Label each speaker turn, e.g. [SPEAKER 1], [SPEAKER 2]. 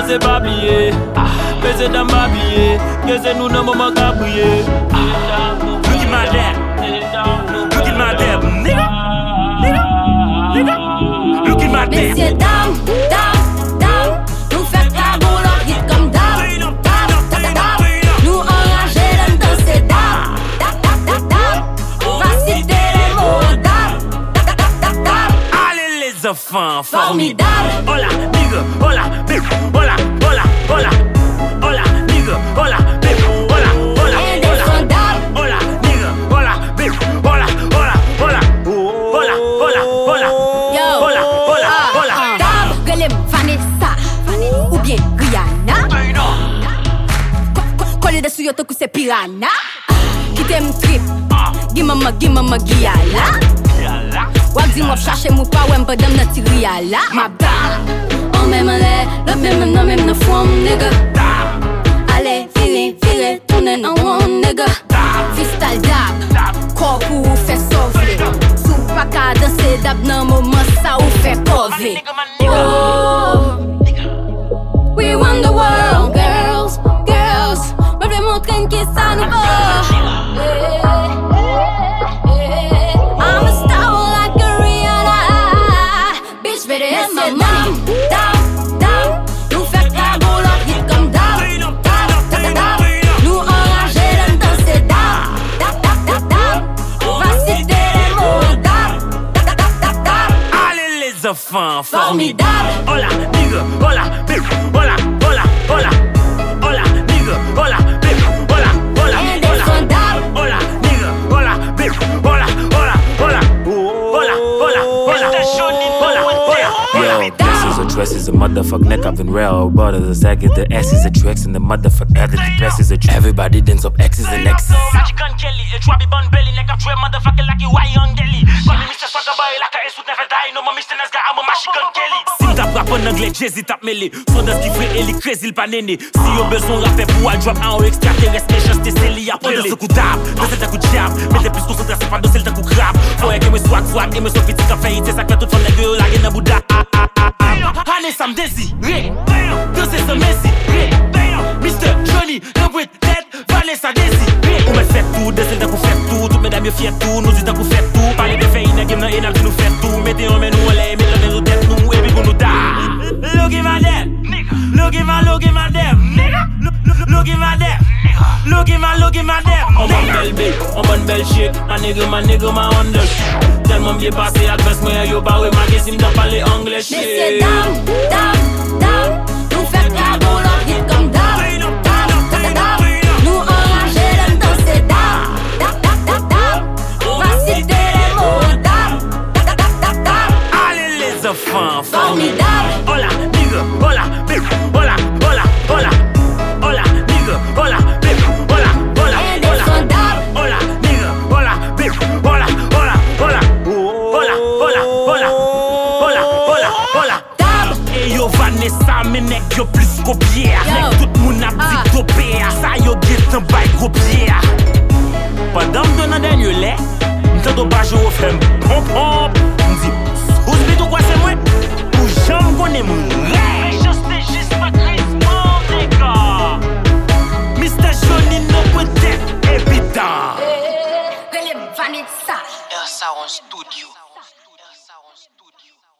[SPEAKER 1] c'est pas plié. Mais c'est dans ma billet. Que c'est nous dans moment qu'à briller.
[SPEAKER 2] Look at my dad. Look at my dad, nigga. Look at my dad.
[SPEAKER 3] Messieurs, dames, nous fait la boule en hit comme dame. Nous enragés dans danser dame. On va citer les mots dame.
[SPEAKER 2] Allez les enfants,
[SPEAKER 3] Formidable.
[SPEAKER 2] Hola, nigga, hola, bip, hola, hola, hola. Hola, nigga, hola, bip, hola, hola,
[SPEAKER 3] indéfendable.
[SPEAKER 2] hola, nigga, hola, bip, hola, hola, hola. Hola, hola, hola.
[SPEAKER 3] Yo,
[SPEAKER 2] Hola, hola, hola.
[SPEAKER 3] Dame, Relem, Vanessa ou bien Rihanna. Collé dessus yo toku c'est piranha. Qui t'aime trip, gimama giyala. Wap di mwap chache mou pa wèm pa dem nan ti riyala. Mabda, on même le même non même nan fwom nigga. Allez, vire, tourne nan won nigga. Freestyle dab, corps ou fait sauver. Sou pa ka danser dab nan moment sa ou fait pove. Oh, we want the world, girls. Me vle montrer qui ça nous va. I'm a star like a Rihanna. Bitch, better have my money. Down, nous fait la boule en hit comme down. Nous enragés dans danser down. On va citer les mots down.
[SPEAKER 2] Allez les enfants,
[SPEAKER 3] Formidable.
[SPEAKER 2] Hola, nigga, hola, bip, hola, hola, hola. Hola, nigga, hola, bip, hola, hola,
[SPEAKER 3] Indéfendable.
[SPEAKER 2] hola. Nigga, hola, bip, hola, hola, hola. Hola, hola, hola.
[SPEAKER 1] Yo, this is a dress, is a motherfucker neck up in real. But as a sack, the S is a tracks and the motherfucker other the best is a trick. Everybody dance up X's and X's.
[SPEAKER 2] Magic gun Kelly, a trappy bun belly, neck up dread motherfucker like you white young deli. Call me Mr. Swagger boy like a S would never die. No more Mr. Nesga, I'm a magic gun Kelly. Si t'as rap en anglais, Jay-Z t'a mêlé. Son dans ce qui fait Ellie crazy, le pas néné. Si y'a besoin rapper pour un drop en haut extraterrestre, et juste t'es li à prendre ce coup d'arbre. Danser le coup de jab, mais t'es plus concentré, c'est pas danser le coup grave. Faut que me swag, et me soit petit café, c'est ça que toute femme de gueule, la gueule, Bouddha. Honey, some Desi, danser ce Messi, Mr. Johnny, le Brit, Dead, Vanessa Desi. Ou me fait tout, danser le coup fait tout, toutes mesdames, fier tout, nous disons qu'on fait tout. Parler de fait, il y a game, il y a nous fait tout. Mettez on met nous, on les met nous tête, nous, et puis qu'on nous da. Look at my dad, look at my dad, look at my dad, look at my dad. On bonne belle bille, on bonne belle shit, ma nigga, ma under. Tellement bien passé, adresse moi, yo, bah ouais, ma guess, il me t'a parlé anglais shit.
[SPEAKER 3] Messieurs, dames, nous fait la boule en hit comme down. Nous enragés dans danser down. On va citer les mots down.
[SPEAKER 2] Allez les enfants,
[SPEAKER 3] Formidable.
[SPEAKER 2] Hola, nigga, hola, bip, hola, hola, hola. Hola, nigga, hola, bip, hola, hola,
[SPEAKER 3] Indéfendable.
[SPEAKER 2] hola. Nigga, hola, bip, hola, hola, hola. Hola, hola, hola. Hola, hola.
[SPEAKER 3] Dab.
[SPEAKER 2] Et yo Vanessa, mais nek yo plus qu'au bière. Nek tout moun a dit dopé. Ça yo get un bail gros pierre. Pendant m'donne un dernier lait, m't'en pas jouer au femme. Pom, m'dit, ou s'bito quoi c'est moi? Ou j'en connais mon rêve. Juste pas Chris, mon nigga. Mr. Johnny, no peut-être évident.
[SPEAKER 3] Relem, Vanessa.
[SPEAKER 4] Elsa on studio.